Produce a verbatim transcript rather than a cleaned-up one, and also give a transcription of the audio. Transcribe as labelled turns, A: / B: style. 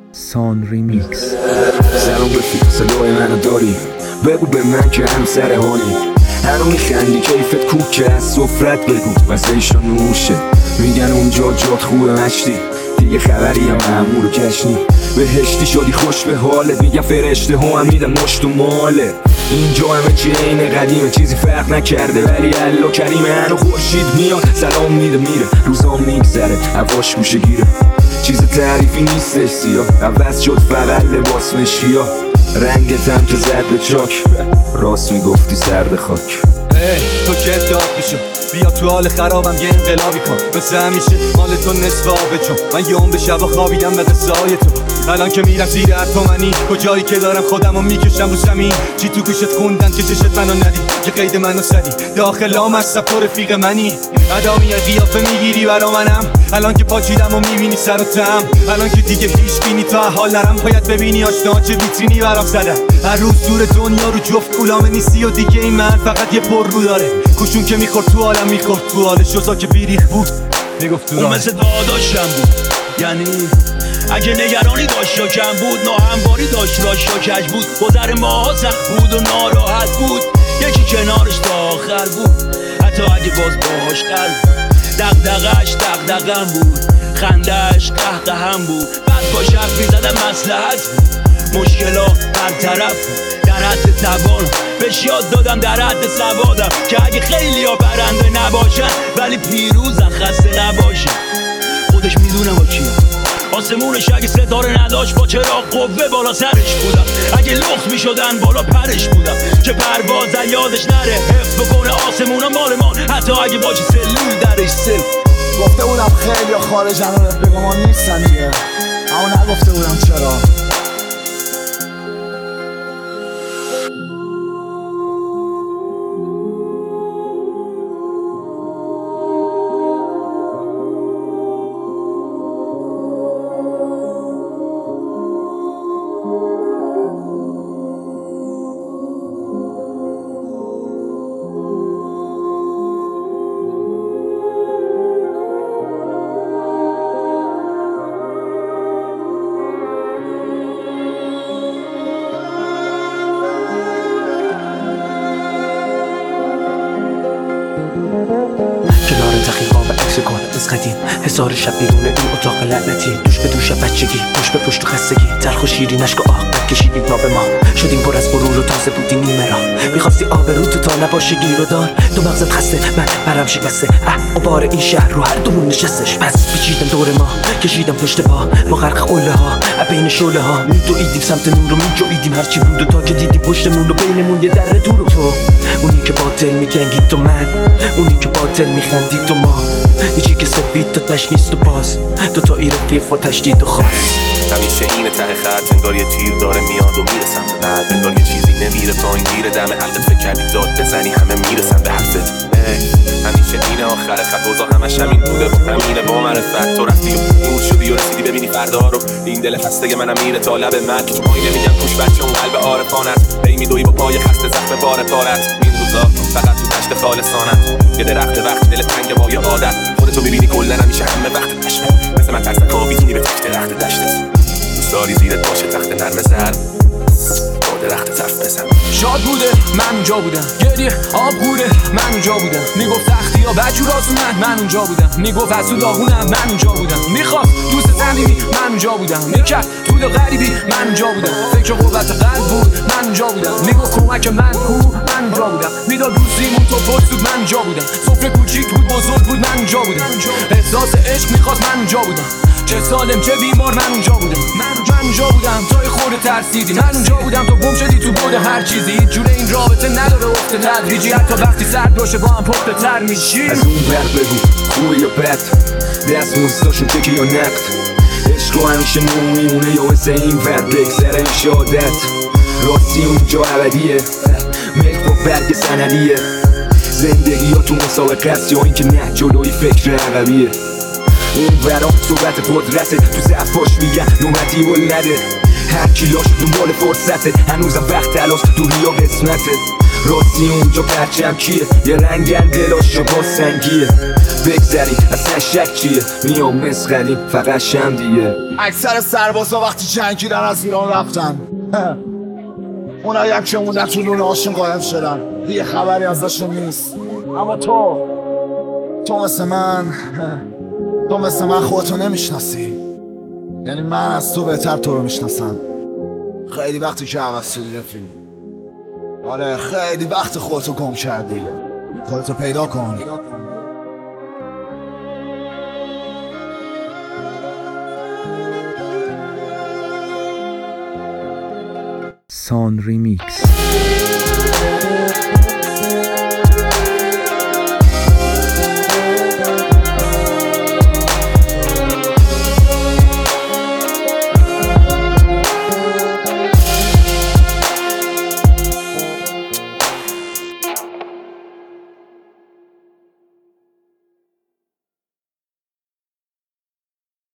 A: سان ریمیکس.
B: سلام رفیق، صدای منو داری؟ بگو به من که هم سر حالی. هنو میخندی کیفت کوکه، از سفرت بگو واسه ایشان نوشه. میگن اونجا جات خوبه مشتی، دیگه خبری هم همون رو کشنی. بهشتی شدی خوش به حالت، میگن فرشته ها هم میدن مشت و ماله. اینجا همه چی عین قدیمه، چیزی فرق نکرده ولی الله کریمه. هنو خورشید میاد سلام میده میره، روزام میگذره هواش گوشه گیره. چیز تعریفی نیستش سیاه، عوض شد فقط لباس مشکیا. رنگت هم که زد به چاک، راست میگفتی سرد خاک.
C: ای تو که داد میشو، بیا تو حال خرابم یه انقلابی کن. مثل همیشه مال تو نصف آبه، چون من یه اون به شبا خوابیدم به قصه تو. الان که میرم زیر اتمنی، کجایی که دارم خودم رو میکشم رو زمین. چی تو گوشت خوندن که چشت منو ندی، که قید منو سدی داخل هم از تو رفیق منی. ادامی قیافه میگیری برا منم، الان که پاچیدم و میبینی سر و تم. الان که دیگه هیچ بینی تا حال نرم، باید ببینی آشنا چه ویترینی برام زدن. هر روز دور دنیا رو جفت غلام نیستی و دیگه این من فقط یه پر رو داره. کوشون که میخورد تو عالم میخورد تو حالش، جزا که بیریخ بود میگفت تو
D: اون مثل داداشم بود، یعنی اگه نگرانی داشت یا کم بود، ناهمواری داشت راش یا کج بود. گذر ماها سخت بود و ناراحت بود، یکی کنارش تا آخر بود. حتی اگه باز باهاش قلب، دغدغه‌اش دغدغه‌م بود، خنده‌اش قهقه‌م بود. بعد با شرف می‌زدم مصلحت بود، مشکلا برطرف بود. در حد توان بهش یاد دادم، در حد سوادم که اگه خیلی ها برنده نباشن ولی پیروزن، خسته نباشن. خودش میدونه با کیم، آسمونش اگه ستاره نداشت با چراغ قوه بالا سرش بودم. اگه لخت میشدن بالا پرش بودم، که پرواز یادش نره، حفظ بکنه آسمونا مالمان. حتی اگه باشه سلول درش سل.
E: گفته بودم خیلی ها خارجن و رفیق ما نیستن دیگه، اما نگفته بودم چرا.
F: کنار تخیقا و عکس کار از قدیم، هزار شب بیرون این اتاق لعنتی. دوش به دوش بچگی، پشت به پشت خستگی، تلخ و شیرین اشک و آه قد کشیدیم ناب ما. شدیم پر از غرور و تازه بودی نیمه را، میخواستی آبرو تو تا نباشه گیر و دار. تو مغزت خسته، من برم شکسته، اه غبار این شهر رو هر دومون نشستش. پس پیچیدم دور ما، کشیدم پشت پا، ما غرق قله ها بین شعله ها. میدویدیم سمت نور و میجویدیم هرچی بود، و تا که دیدی پشتمون و بینمون یه در دور. و تو اونی که باطل میگنگی، تو من اونی که باطل میخندی، تو ما هیچی که سفید تا تش نیست. و باز دو تا ای رفیق و تشدید و خاص.
G: همیشه اینه ته خط، انگار یه تیر داره میاد و میره سمت قلب. انگار یه چیزی نمیره تا این گیره دم حلقت. فکر کردی داد بزنی همه میرسن به حرفت. همیشه اینه آخر خط، اوضاع همش همین بوده و همینه با معرفت. تو رفتی و نور شدی و رسیدی ببینی فردا رو. این دل خسته منم میره تا لب مرگ، تو پایینه میگن خوش بچه اون قلب عارفانت. هی میدوی با پای خسته زخم پاره پارت. این روزا فقط تو دشت خالصانت، یه درخت وقت دل تنگ با یه عادت. خودتو میبینی کلا همیشه همه وقت دشته، مثل من ترس خوابیدی به تک درخت دشته. داری زیرت باشه تخت نرم زرد، با درخت تف بزن.
C: شاد بوده من اونجا بودم، گریه آب بوده من اونجا بودم. میگفت تختی ها بچور آسونن، من اونجا بودم. میگفت از تو داغونم، من اونجا بودم. میخواست دوست صمیمی، من اونجا بودم. میکرد طول غریبی، من اونجا بودم. فکر قوت قلب بود، من اونجا بودم. میگفت کمک من کو، من اونجا بودم. میداد روزیمون تو پرس بود، من اونجا بودم. سفره کوچیک بود بزرگ بود، من اونجا بودم. احساس عشق میخواست، من اونجا بودم. چه سالم چه بیمار، من اونجا بودم. من اونجا بودم تا یه خورده ترسیدی، من اونجا بودم تو گم شدی تو بود هر چیزی. هیچ جوره این رابطه نداره افت تدریجی، حتی وقتی سرد باشه با هم پخته تر میشیم.
B: از اون برد بگو خوبه یا بد، دست موستاشون چکی یا نقد. عشق همیشه نو میمونه یا مثل این ورد بگذره این شادت. راستی اونجا ابدیه، ملک با برگ سندیه. زندگی ها تو مسابقه است یا اینکه نه جلوی فکر عقبیه. اون برام صحبت قدرته، تو ضعفاش میگن نومتی و نده. هر کی لاش دنبال فرصته، هنوزم وقت تلاش دوری یا قسمته. راستی اونجا پرچم کیه؟ یه رنگن دلاشو با سنگیه بگذری اصلا شک چیه؟ میام مسخریم فقط شم دیگه.
E: اکثر سربازا وقتی جنگیدن از ایران رفتن، اونایی هم که موندن تو لونه هاشون قایم شدن، دیگه خبری ازشون نیست. اما تو تو مثل من تو مثل من خودتو نمیشناسی، یعنی من از تو بهتر تو رو میشناسم. خیلی وقتی که عوض شدی رفیق، آره خیلی وقت خودتو گم کردی، خودتو پیدا کن.
A: سان ریمیکس.